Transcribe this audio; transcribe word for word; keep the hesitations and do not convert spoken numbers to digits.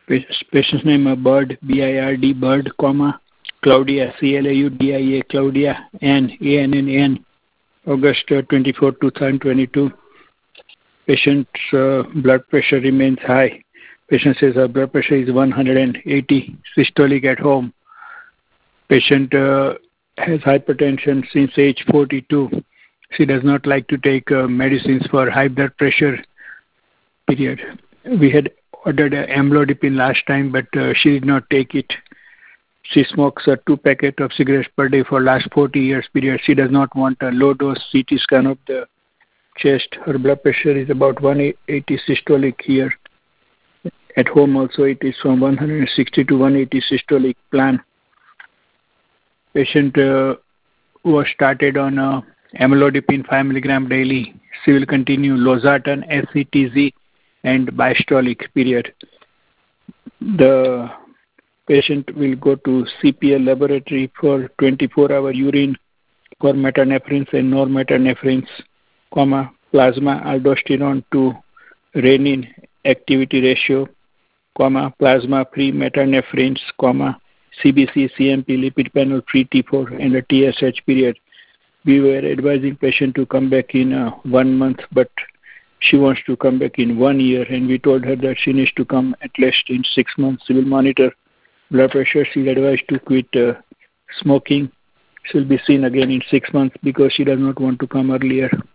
Patient's name uh, Bird, B I R D, Bird, comma, Claudia, C L A U D I A, Claudia, N, A N N N, August uh, twenty-fourth, twenty twenty-two. Patient's uh, blood pressure remains high. Patient says her blood pressure is one hundred eighty, systolic at home. Patient uh, has hypertension since age forty-two. She does not like to take uh, medicines for high blood pressure, period. We had ordered uh, amlodipine last time, but uh, she did not take it. She smokes uh, two packets of cigarettes per day for last forty years, period. She does not want a low-dose C T scan of the chest. Her blood pressure is about one eighty systolic here. At home also it is from one hundred sixty to one eighty systolic plan. Patient uh, was started on uh, amlodipine five milligram daily. She will continue losartan, S C T Z, and biastolic, period. The patient will go to C P L laboratory for twenty-four hour urine for metanephrines and normetanephrines, comma, plasma aldosterone to renin activity ratio, comma, plasma free metanephrines, comma, C B C, C M P, lipid panel free T four, and a T S H, period. We were advising patient to come back in uh, one month, but she wants to come back in one year, and we told her that she needs to come at least in six months. She will monitor blood pressure. She's advised to quit uh, smoking. She'll be seen again in six months because she does not want to come earlier.